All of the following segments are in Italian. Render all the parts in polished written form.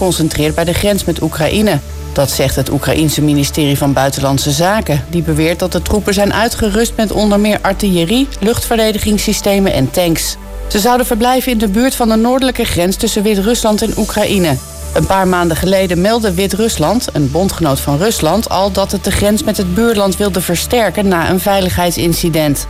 geconcentreerd bij de grens met Oekraïne. Dat zegt het Oekraïense ministerie van Buitenlandse Zaken. Die beweert dat de troepen zijn uitgerust met onder meer artillerie, luchtverdedigingssystemen en tanks. Ze zouden verblijven in de buurt van de noordelijke grens tussen Wit-Rusland en Oekraïne. Een paar maanden geleden meldde Wit-Rusland, een bondgenoot van Rusland, al dat het de grens met het buurland wilde versterken na een veiligheidsincident.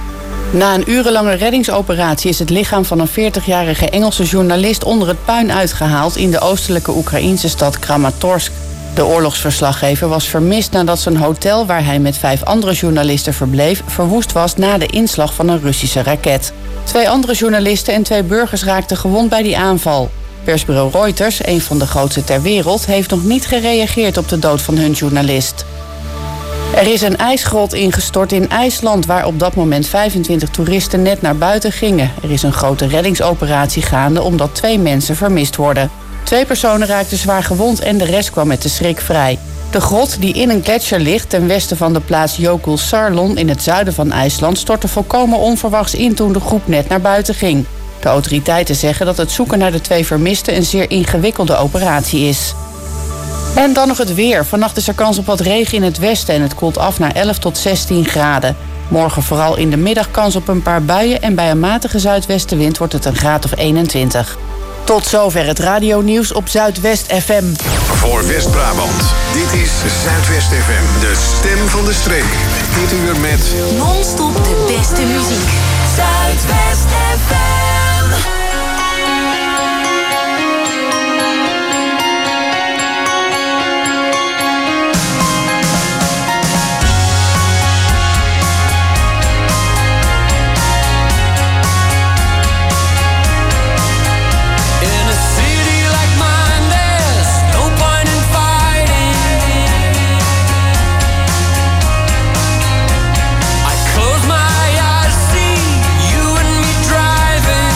Na een urenlange reddingsoperatie is het lichaam van een 40-jarige Engelse journalist onder het puin uitgehaald in de oostelijke Oekraïnse stad Kramatorsk. De oorlogsverslaggever was vermist nadat zijn hotel, waar hij met 5 andere journalisten verbleef, verwoest was na de inslag van een Russische raket. 2 andere journalisten en 2 burgers raakten gewond bij die aanval. Persbureau Reuters, een van de grootste ter wereld, heeft nog niet gereageerd op de dood van hun journalist. Er is een ijsgrot ingestort in IJsland, waar op dat moment 25 toeristen net naar buiten gingen. Er is een grote reddingsoperatie gaande omdat 2 mensen vermist worden. 2 personen raakten zwaar gewond en de rest kwam met de schrik vrij. De grot, die in een gletsjer ligt ten westen van de plaats Jökulsárlón in het zuiden van IJsland, stortte volkomen onverwachts in toen de groep net naar buiten ging. De autoriteiten zeggen dat het zoeken naar de 2 vermisten een zeer ingewikkelde operatie is. En dan nog het weer. Vannacht is er kans op wat regen in het westen en het koelt af naar 11 tot 16 graden. Morgen vooral in de middag kans op een paar buien en bij een matige zuidwestenwind wordt het een graad of 21. Tot zover het radionieuws op Zuidwest FM. Voor West-Brabant, dit is Zuidwest FM, de stem van de streek. Dit uur met non-stop de beste muziek. Zuidwest FM. Close my eyes, see you and me driving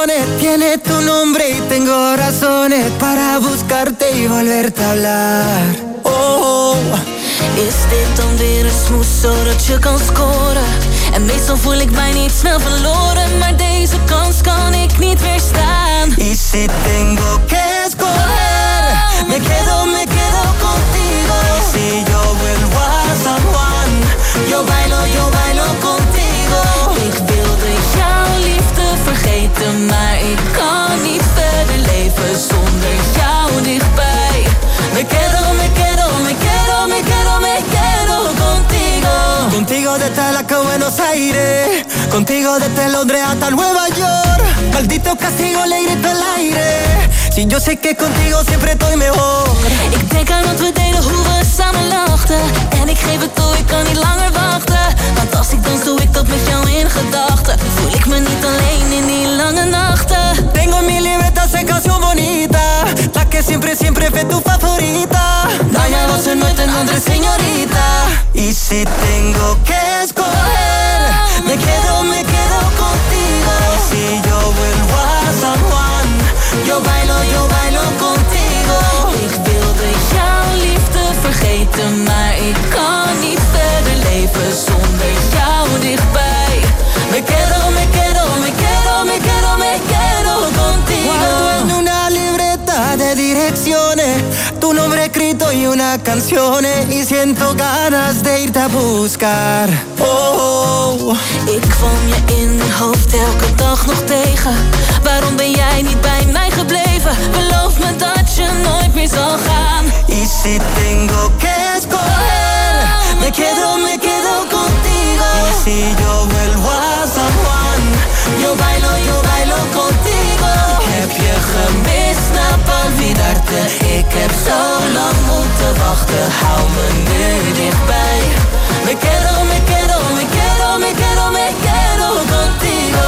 corazones. Tiene tu nombre y tengo razones para buscarte y volverte a hablar. Oh. Is dit dan weer een smoes zodat je kan scoren? En meestal voel ik mij niet snel verloren, maar deze kans kan ik niet weerstaan. Y si tengo que escoger, me quedo contigo. Si yo vuelvo a San Juan, yo bailo contigo. Ik wilde jouw liefde vergeten, maar ik kan niet verder leven zonder jou dichtbij. Me quedo contigo. Contigo desde Alaska a Buenos Aires, contigo desde Londres hasta Nueva York. Maldito castigo, le grito al aire. Si yo sé que contigo siempre estoy mejor. Ik denk aan wat we deden, hoe we samen lachten. En ik geef het toe, ik kan niet langer wachten. Want als ik dans, doe ik dat met jou in gedachten. Voel ik me niet alleen in die lange nachten. Tengo mi libertad, esa canción bonita, la que siempre fue tu favorita. Bijna was er nooit een andere señorita. Y si tengo que escoger, me quedo contigo. Si yo vuelvo a San Juan, yo bailo contigo. Ik wilde jouw liefde vergeten, maar ik kan niet verder leven zonder jou dichtbij. Me quedo contigo. Guardo en una libreta de direcciones tu nombre escrito y unas canciones, y siento ganas de irte a buscar. Oh. Ik kwam je in mijn hoofd elke dag nog tegen. Waarom ben jij niet bij mij gebleven? Beloof me dat je nooit meer zal gaan. Y si tengo que escoger, me quedo contigo. Y si yo vuelvo a San Juan, yo bailo contigo. Heb je gemist, snap olvidarte. Ik heb zo lang moeten wachten, hou me nu dichtbij. Me quedo contigo.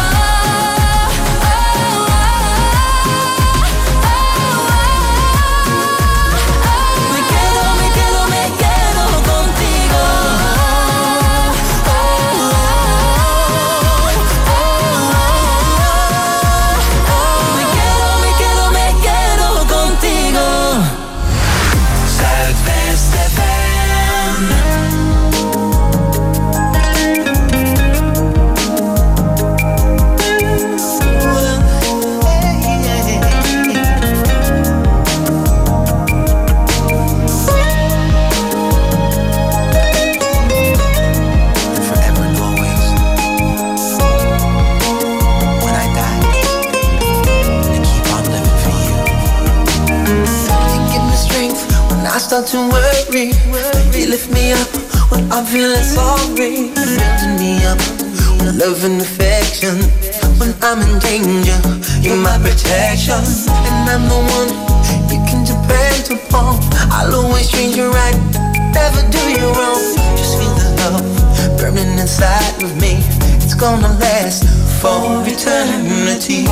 I start to worry, you lift me up when I'm feeling sorry. Building me up with love and affection. When I'm in danger, you're my protection. And I'm the one you can depend upon. I'll always treat you right, never do you wrong. Just feel the love burning inside of me. It's gonna last for eternity.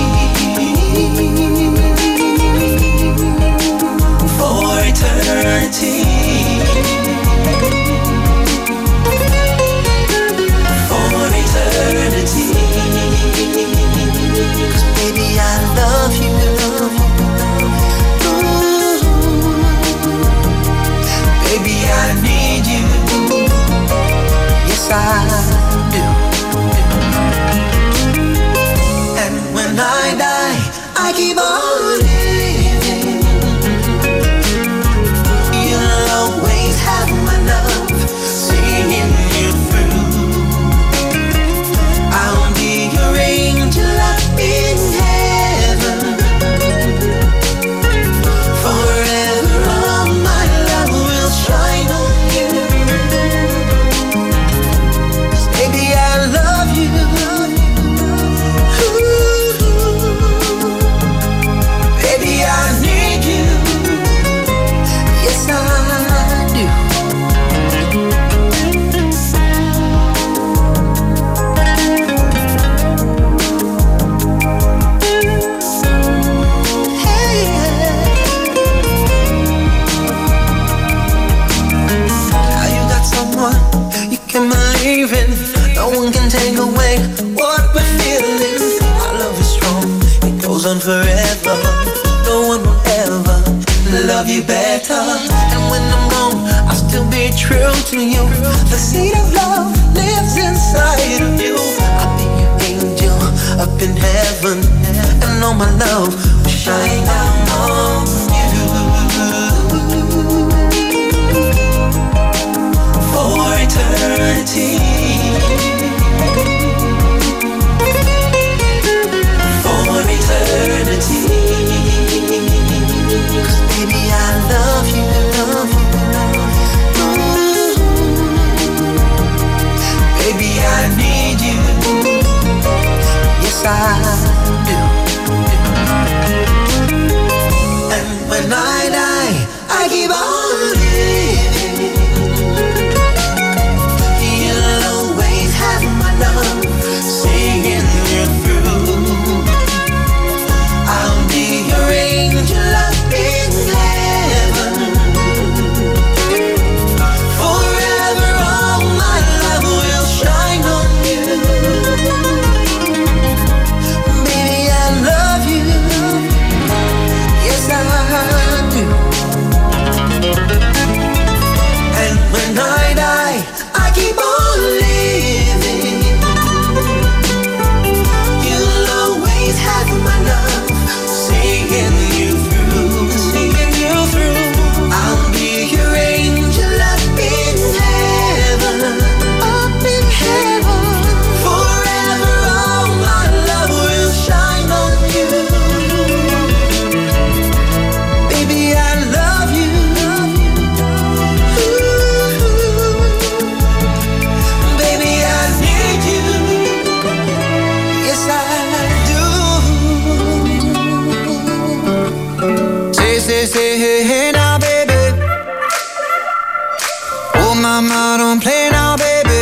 For eternity. For eternity. 'Cause baby, I love you. Ooh. Baby, I need you. Yes, I do. And when I die, I keep on living. You'll always have my love, seeing you through. I'll be your angel up in heaven. Forever all my love will shine on you. 'Cause baby, I love you. Ooh. goes on forever. No one will ever love you better. And when I'm gone, I'll still be true to you. The seed of love lives inside of you. I'll be your angel up in heaven, and all my love will shine down on you. For eternity, for eternity. 'Cause baby, I love you, love you, love you. Baby, I need you. Yes, I do. And when I die, I keep on living. You'll always have my love, singing you through. I'll be your angel up in heaven. Forever all my love will shine on you. Baby, I love you. Yes, I do. And when I die, I keep on living. You'll always have my love, singing you through, singing you through. I'll be your angel up in heaven, up in heaven. Forever all my love will shine on you. Baby, I love you. Ooh. Baby, I need you. Yes, I do. Say, hey, hey now, baby. Oh, mama, don't play now, baby.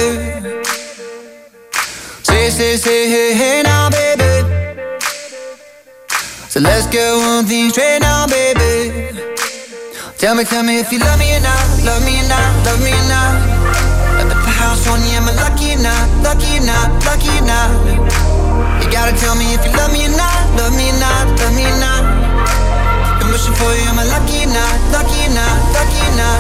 Say, hey, hey now, baby. So let's get one thing straight now, baby. Tell me if you love me or not, love me or not, love me or not. At the house on you, am I lucky or not, lucky or not, lucky or not? You gotta tell me if you love me or not, love me or not, love me or not. I'm wishing for you, am I lucky or not, lucky or not, lucky or not?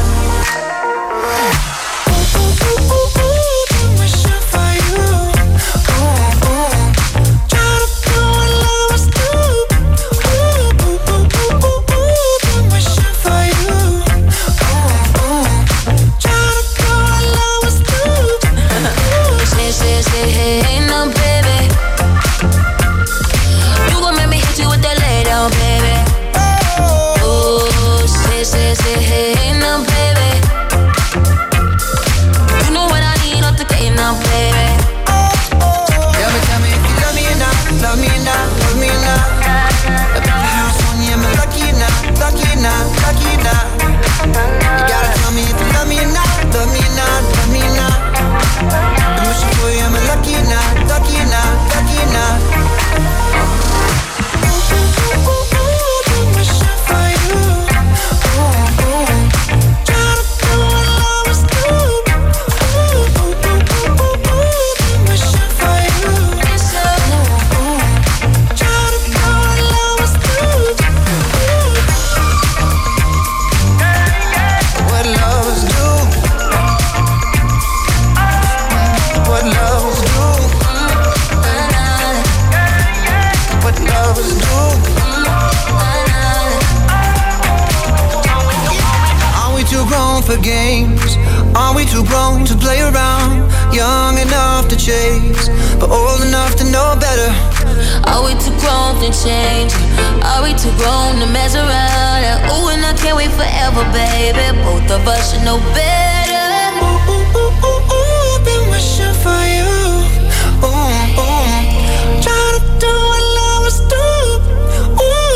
Games. Are we too grown to play around? Young enough to chase, but old enough to know better. Are we too grown to change? Are we too grown to mess around? Ooh, and I can't wait forever, baby. Both of us should know better. Ooh, ooh, ooh, ooh, ooh, been wishing for you. Ooh, ooh. Try to do what lovers do. Ooh.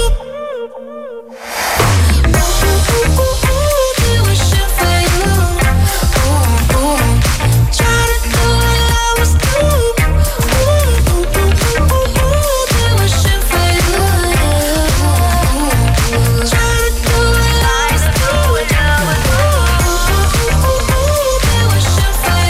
Fire.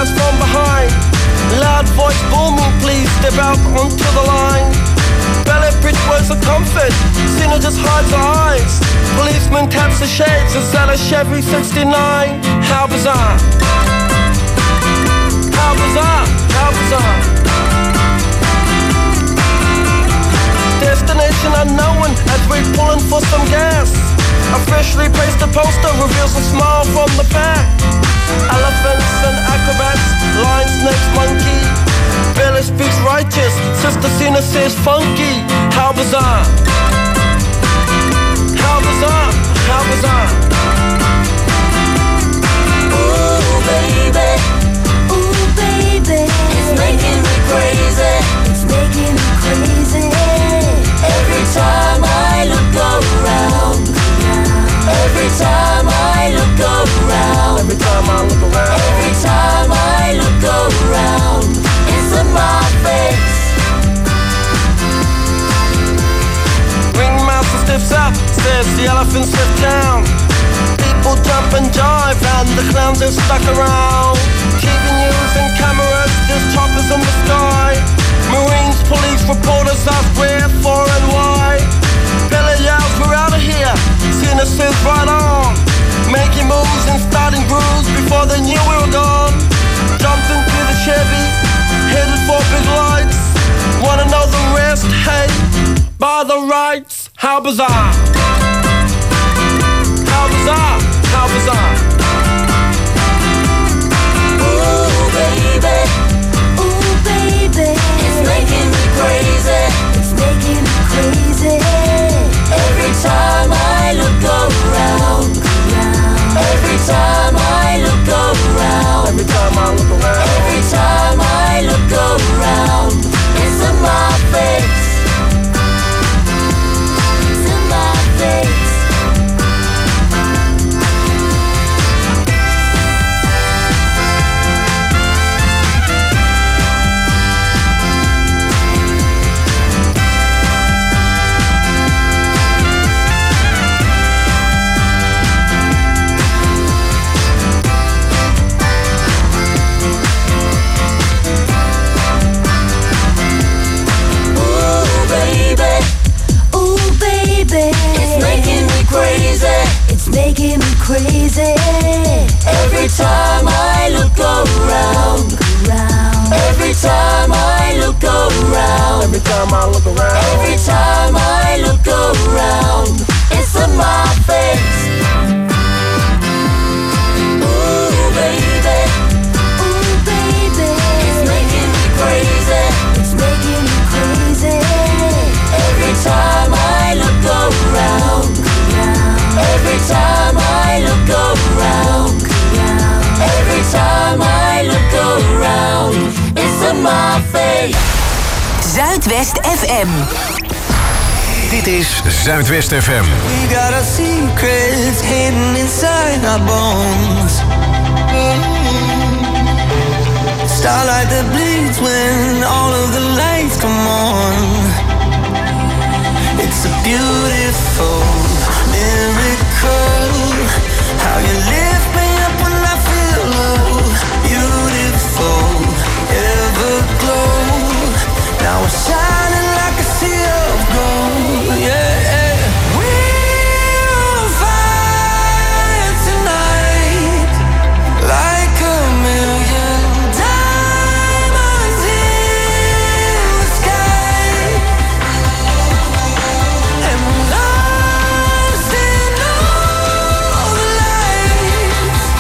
pass from behind. Loud voice booming, please step out onto the line. Ballet bridge words of comfort, sinner just hides her eyes. Policeman taps the shades, is that a Chevy 69? How bizarre. How bizarre, how bizarre. Destination unknown as we're pulling for some gas. A freshly pasted poster reveals a smile from the back. Elephants and acrobats, lion, snakes, monkey. Billy speaks righteous, Sister Cena says funky. How bizarre. How bizarre, how bizarre. Ooh baby, it's making me crazy. It's making me crazy. Every time I look around. Every time I look around. Every time I look around. Every time I look around. It's in my face. Ringmaster stiffs up, says the elephants lift down. People jump and jive and the clowns are stuck around. TV news and cameras, there's choppers in the sky. Marines, police, reporters ask where, for and why. Billy yells, we're out of here. Sinner says right on. Making moves and starting grooves before they knew we were gone. Jumped into the Chevy, headed for big lights. Wanna know the rest? Hey, by the rights. How bizarre. How bizarre, how bizarre. Ooh baby, it's making me crazy. It's making me crazy. Every time I look around. Every time I look around. Every time I look around. Every time I look around. It's in my face. It's in my face. It's making me crazy. It's making me crazy. Every time I look around. Every time I look around. Every time I look around. Every time I look around. It's in my face. Ooh baby, it's making me crazy. It's making me crazy. Every time I look around. Every time I look around. Every time I look around. It's in my face. Zuidwest FM. Dit is Zuidwest FM. We got our secrets hidden inside our bones. Starlight that bleeds when all of the lights come on. It's a beautiful miracle. How you lift me up when I feel low. Beautiful, everglow. Now we're shining like a sea of gold. Yeah, we're on fire tonight, like a million diamonds in the sky. And we're lost in all the lights.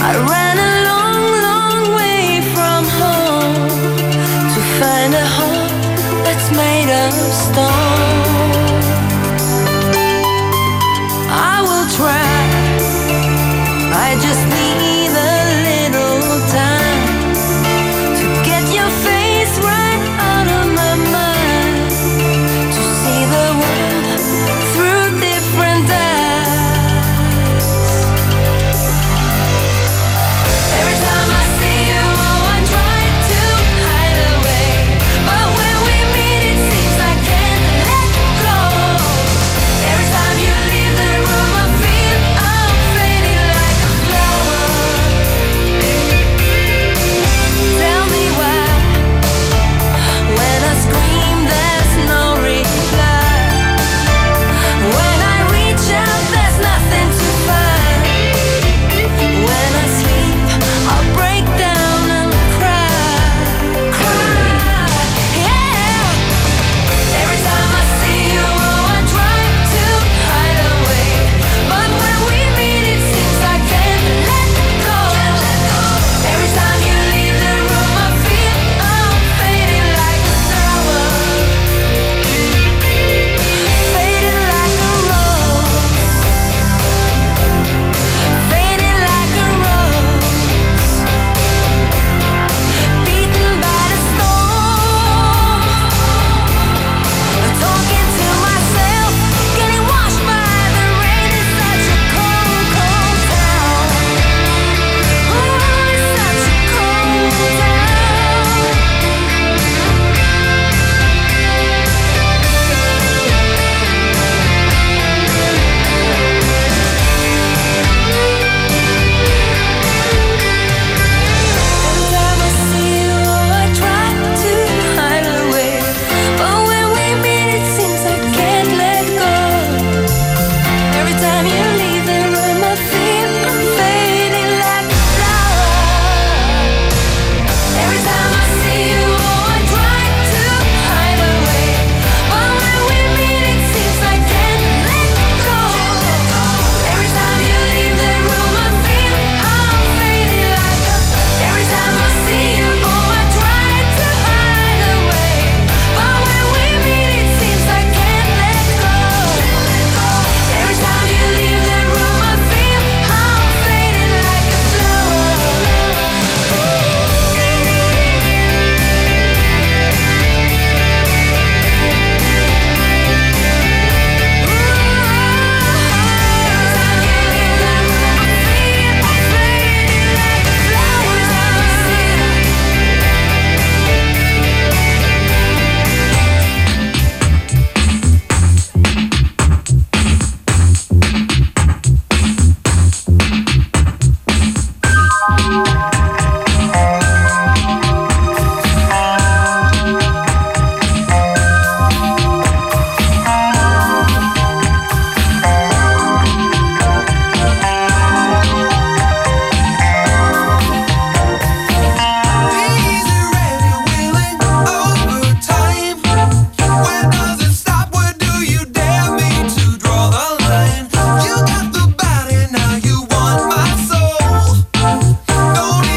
Don't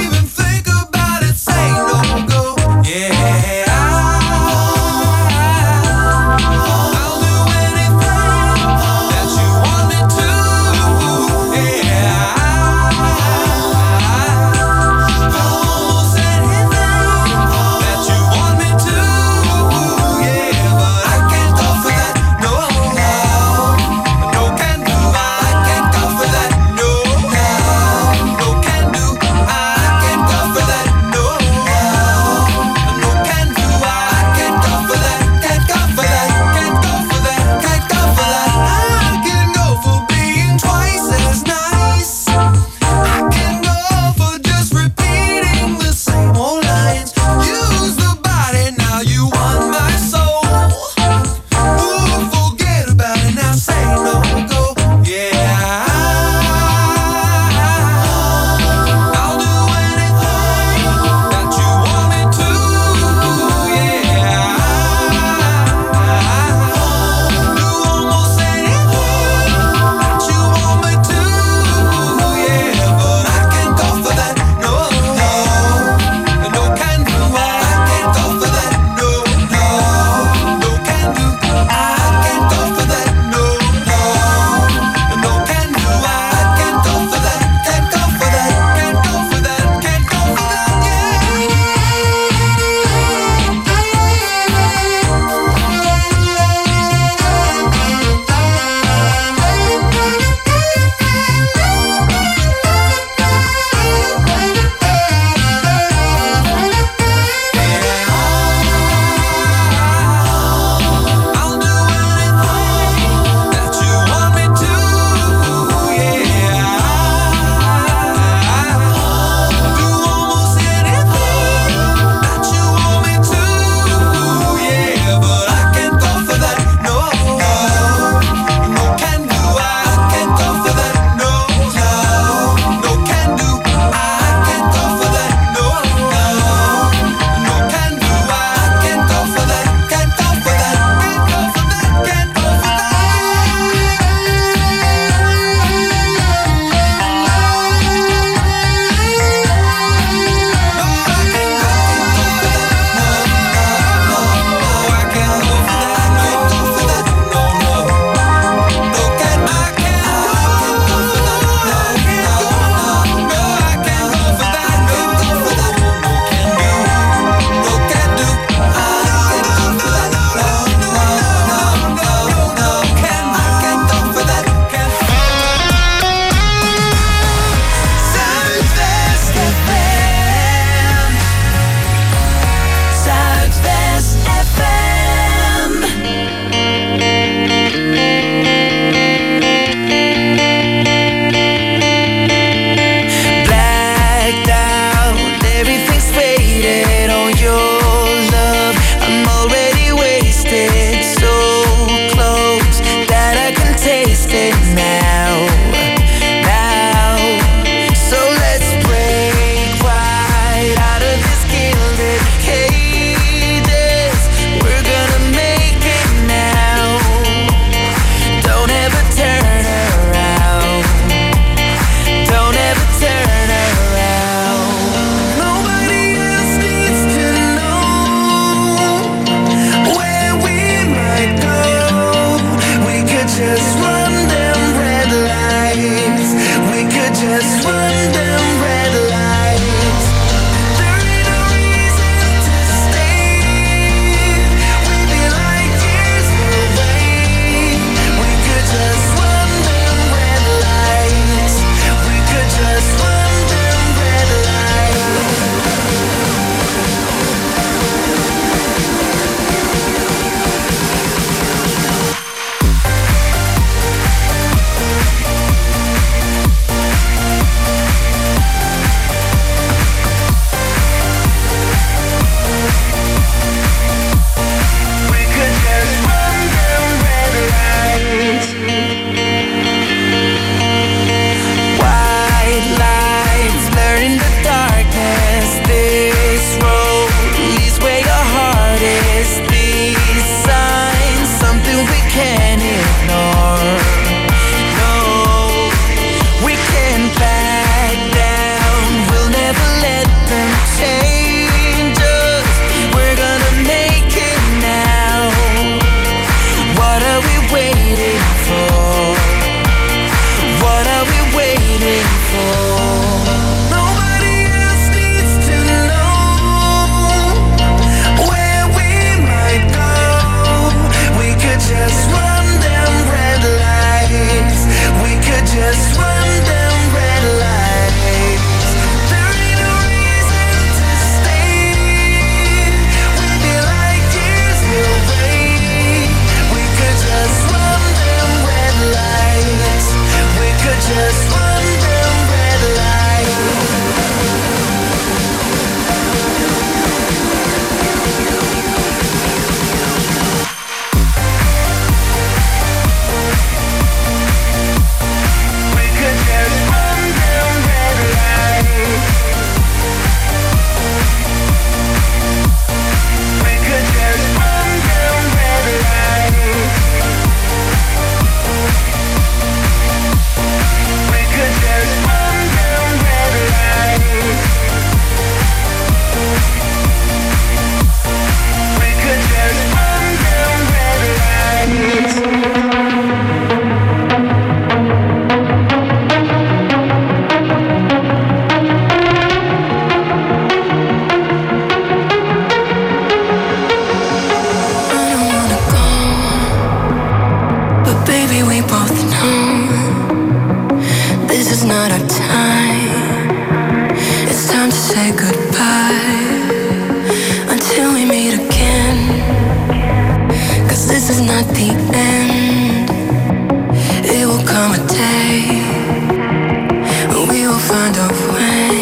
say goodbye until we meet again. 'Cause this is not the end. It will come a day when we will find a way.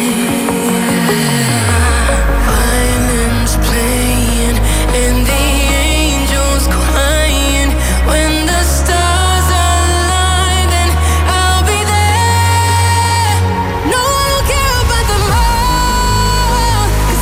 Violins playing and the angels crying. When the stars align, then I'll be there. No one will care about tomorrow, 'cause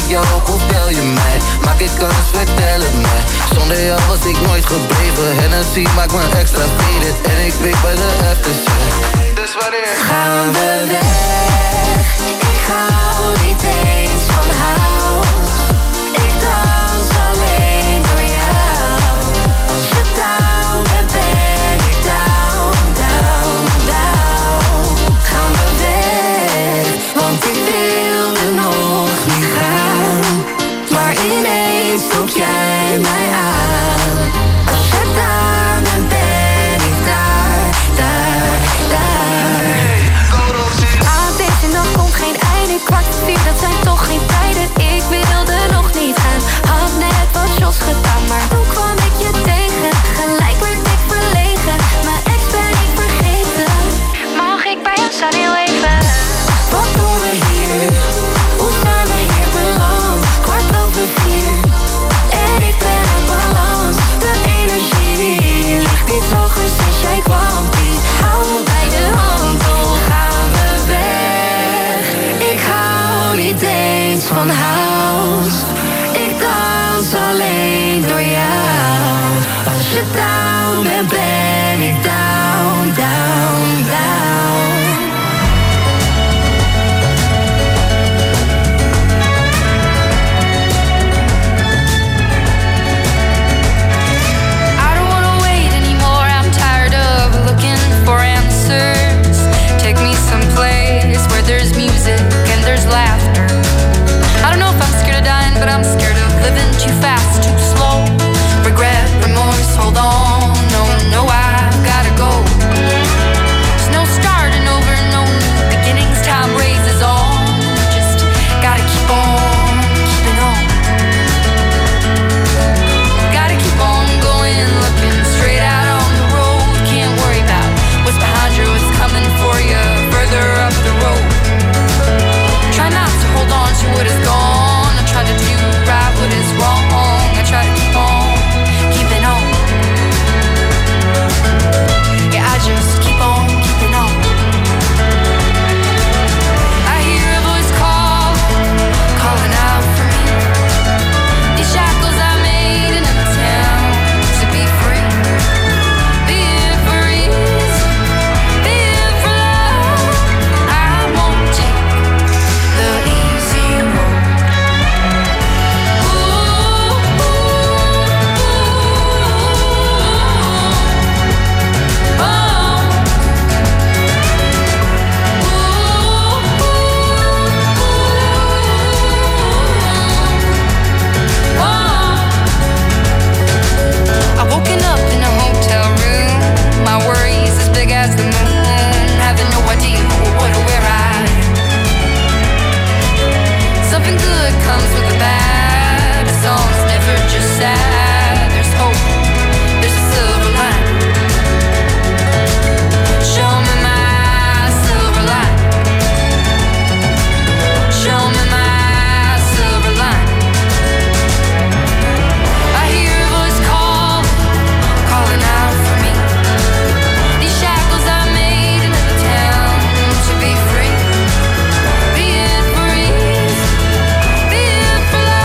je op of bel je mij? Maak ik kans, vertel het mij. Zonder jou was ik nooit gebleven. Hennessy maakt me extra faded. En ik weet bij de FTC. Dus wanneer gaan we weg? Ik hou niet eens van house. Ik dans alleen door jou. Als je down bent, ben ik down, down, down. Gaan we weg, want ik wilde nog niet gaan. Maar ineens trok jij mij aan. Als je daar bent, ben ik daar, daar, daar. Aan deze nacht komt geen einde, 3:15, dat zijn toch geen tijden. Ik wilde nog niet gaan, had net wat shots gedaan. Maar toen kwam ik je tegen, gelijk werd ik verlegen. Mijn ex ben ik vergeten. Mag ik bij jou staan heel even? Wat doen we hier? Hoe zijn we hier beland? 4:15 en ik ben uit balans. De energie ligt niet hoger sinds jij kwam. Die hou me bij de hand, toch gaan we weg. Ik hou niet eens van house. Ik dans alleen door jou. Als je down bent, ben ik down, down, down. I don't wanna wait anymore, I'm tired of looking for answers. Take me someplace where there's music and there's laughter. I don't know if I'm scared of dying, but I'm scared of living too fast, too slow. Regret, remorse, hold on, no, no, I've gotta go. There's no starting over, no new beginnings, time raises on. Just gotta keep on, keeping on. Gotta keep on going, looking straight out on the road. Can't worry about what's behind you, what's coming for you further up the road. Try not to hold on to what is gone. I try to do right what is wrong. I try to keep on, keeping on. Yeah, I just keep on, keeping on. I hear a voice call, calling out for me. These shackles I made in a town to be free. Be it for ease, be it for love. I won't take the easy road. I've woken up in a hotel room. My worries as big as the moon. Having no idea what or where I am. Something good comes with the bad. A song's never just sad. There's hope, there's a silver line. Show me my silver line. Show me my silver line. I hear a voice call, calling out for me. These shackles I made in a town to be free. Be it for ease, be it for love.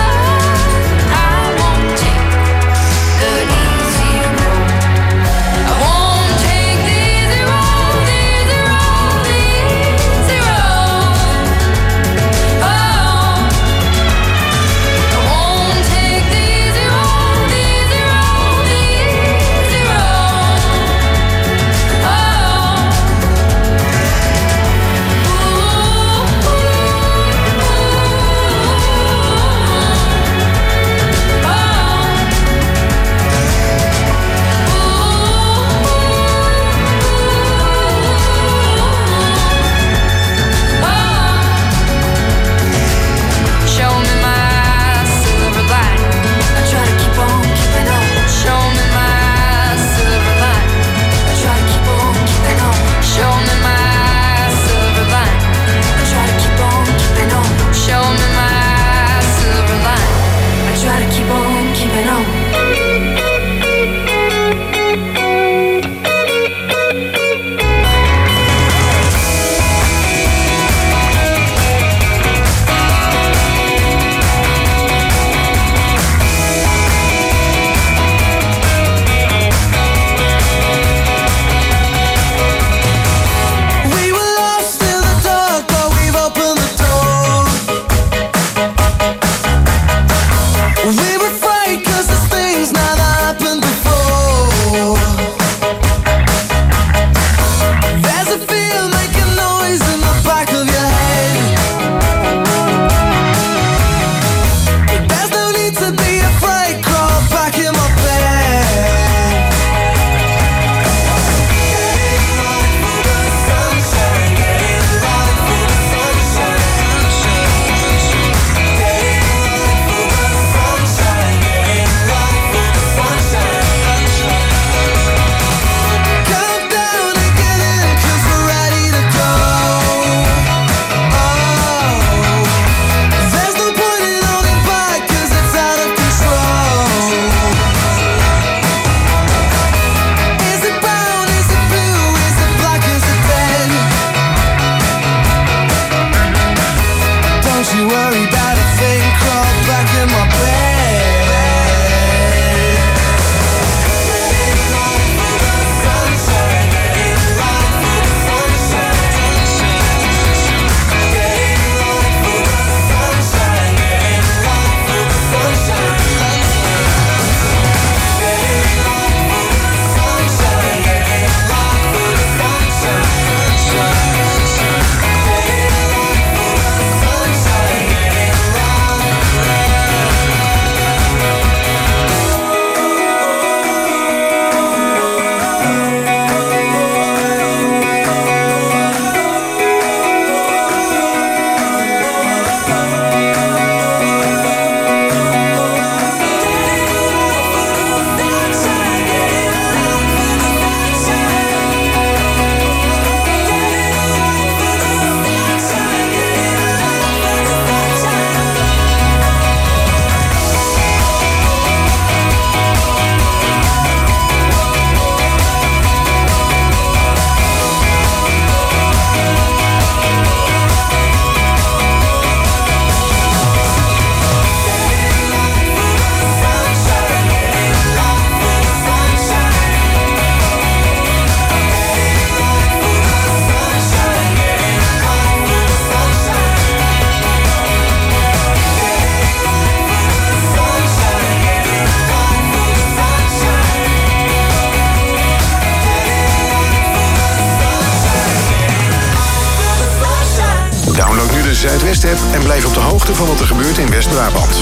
Zuidwest-app en blijf op de hoogte van wat er gebeurt in West-Brabant.